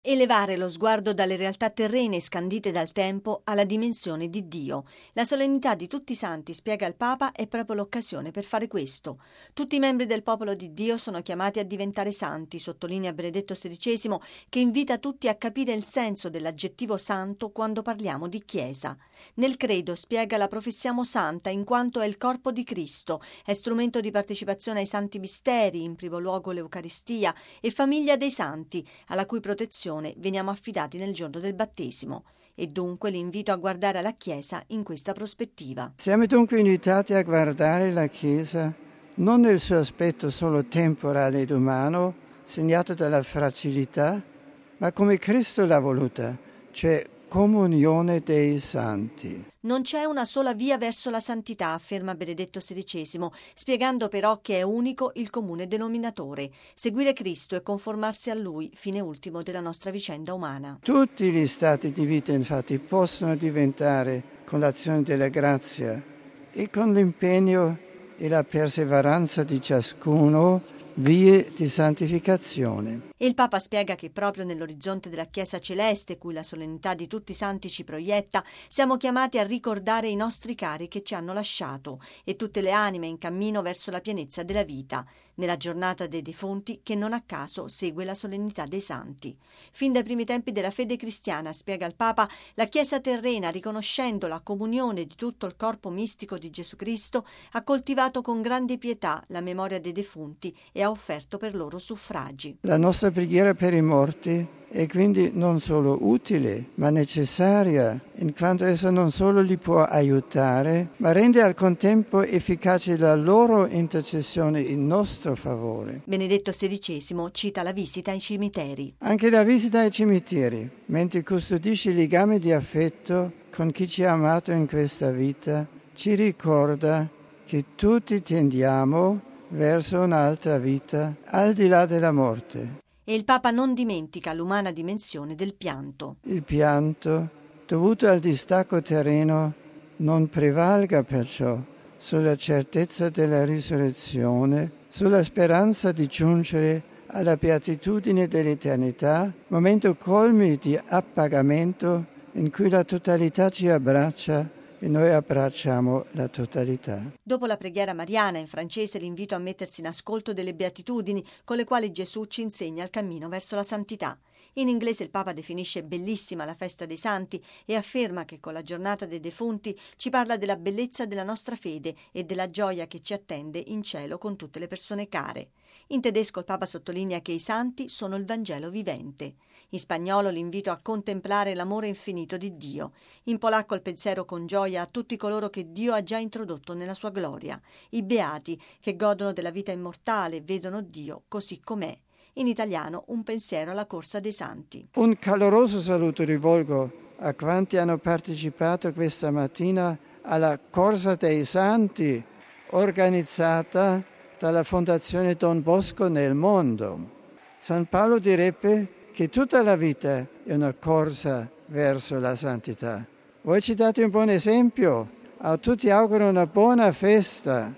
Elevare lo sguardo dalle realtà terrene scandite dal tempo alla dimensione di Dio. La solennità di tutti i santi, spiega il Papa, è proprio l'occasione per fare questo. Tutti i membri del popolo di Dio sono chiamati a diventare santi, sottolinea Benedetto XVI, che invita tutti a capire il senso dell'aggettivo santo quando parliamo di Chiesa. Nel credo, spiega, la professiamo santa in quanto è il corpo di Cristo, è strumento di partecipazione ai santi misteri, in primo luogo l'Eucaristia, e famiglia dei santi, alla cui protezione veniamo affidati nel giorno del battesimo. E dunque l'invito a guardare alla Chiesa in questa prospettiva. Siamo dunque invitati a guardare la Chiesa non nel suo aspetto solo temporale ed umano, segnato dalla fragilità, ma come Cristo l'ha voluta, cioè comunione dei santi. Non c'è una sola via verso la santità, afferma Benedetto XVI, spiegando però che è unico il comune denominatore, seguire Cristo e conformarsi a Lui, fine ultimo della nostra vicenda umana. Tutti gli stati di vita, infatti, possono diventare, con l'azione della grazia e con l'impegno e la perseveranza di ciascuno, vie di santificazione. E il Papa spiega che proprio nell'orizzonte della Chiesa celeste, cui la solennità di tutti i santi ci proietta, siamo chiamati a ricordare i nostri cari che ci hanno lasciato e tutte le anime in cammino verso la pienezza della vita, nella giornata dei defunti che non a caso segue la solennità dei santi. Fin dai primi tempi della fede cristiana, spiega il Papa, la Chiesa terrena, riconoscendo la comunione di tutto il corpo mistico di Gesù Cristo, ha coltivato con grande pietà la memoria dei defunti e ha offerto per loro suffragi. La nostra preghiera per i morti è quindi non solo utile, ma necessaria, in quanto essa non solo li può aiutare, ma rende al contempo efficace la loro intercessione in nostro favore. Benedetto XVI cita la visita ai cimiteri. Anche la visita ai cimiteri, mentre custodisce il legame di affetto con chi ci ha amato in questa vita, ci ricorda che tutti tendiamo verso un'altra vita al di là della morte. E il Papa non dimentica l'umana dimensione del pianto. Il pianto, dovuto al distacco terreno, non prevalga perciò sulla certezza della risurrezione, sulla speranza di giungere alla beatitudine dell'eternità, momento colmi di appagamento in cui la totalità ci abbraccia e noi abbracciamo la totalità. Dopo la preghiera mariana, in francese l'invito a mettersi in ascolto delle beatitudini con le quali Gesù ci insegna il cammino verso la santità. In inglese il Papa definisce bellissima la festa dei santi e afferma che con la giornata dei defunti ci parla della bellezza della nostra fede e della gioia che ci attende in cielo con tutte le persone care. In tedesco il Papa sottolinea che i santi sono il Vangelo vivente. In spagnolo l'invito a contemplare l'amore infinito di Dio. In polacco il pensiero con gioia a tutti coloro che Dio ha già introdotto nella sua gloria. I beati che godono della vita immortale e vedono Dio così com'è. In italiano un pensiero alla corsa dei santi. Un caloroso saluto rivolgo a quanti hanno partecipato questa mattina alla Corsa dei Santi, organizzata dalla Fondazione Don Bosco nel mondo. San Paolo direbbe che tutta la vita è una corsa verso la santità. Voi ci date un buon esempio, a tutti auguro una buona festa.